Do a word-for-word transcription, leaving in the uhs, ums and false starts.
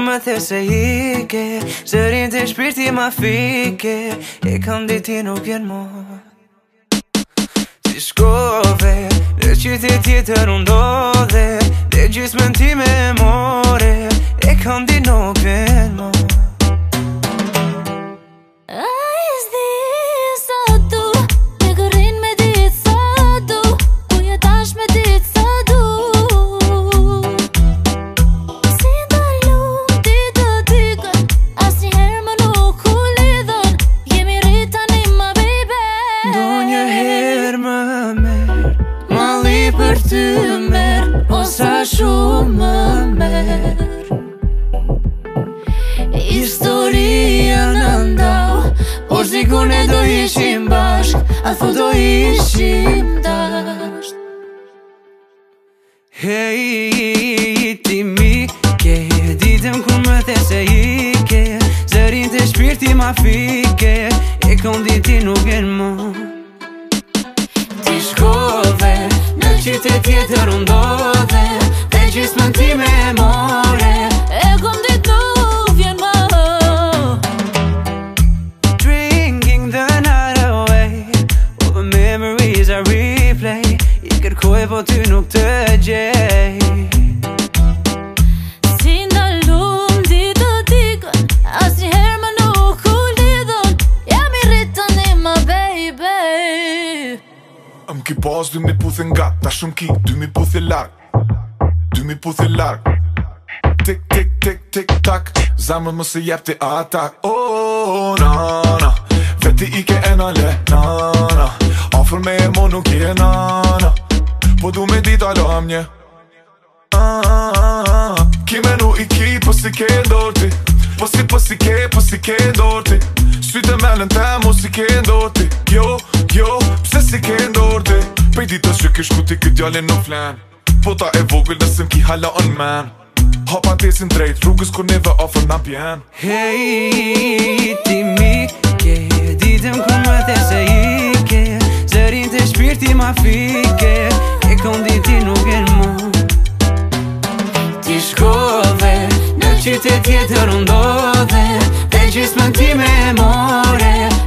më the se hike, zërin të shpirti ma fike, e kam ditë ti nuk vjen mo. Ti shkove, në qytet tjetër unë ndodhe, dhe gjysmën ti me more, e kam ditë nuk vjen mo. Për ty merë, o sa shumë më merë. Historia në ndau, por sikur ne do ishim bashk, a thu do ishim dasht. Hej, ti mi ke, ditëm ku më the se ike, zërin të shpirti ma fike, e kom dit ti nuk e në mo. Ti shkove, qytet tjetër unë ndodhe, dhe gjysmën ti me more, e kom ditë nuk vjen mo. Drinking the night away, all the memories I replay, I kërkoj po ty nuk të gjej. Si ndalum ditë të dikën, asnjëherë më nuk u lidhën, jam i rritën i ma baby. Më ki pas dy mi puthi nga, ta shumë ki, dy mi puthi larg, dy mi puthi larg. Tik, tik, tik, tik, tak, zamën më se jep ti atak. Oh, na, na, veti i ke e na le, na, na, ofër me e mo nuk je, na, na, po du me dit alo amnje. Ah, ah, ah, ki menu i ki, po si ke ndorti, po si, po si ke, po si ke ndorti, sytë e melën te, mo si ke ndorti, jo, jo, pse si ke ndorti. Pej ditës që ke shku ti këtë djallin në flen, po ta e vogël nësëm ki hala on man, hapa tesin drejt, rrugës kur neve ofër na bjen. Hej, ti mi ke, ditëm ku më the se ike, zërin të shpirti ma fike, e kom dit ti nuk e në mo. Ti shkove, në qytet tjetër unë ndodhe, dhe gjysmën ti me more,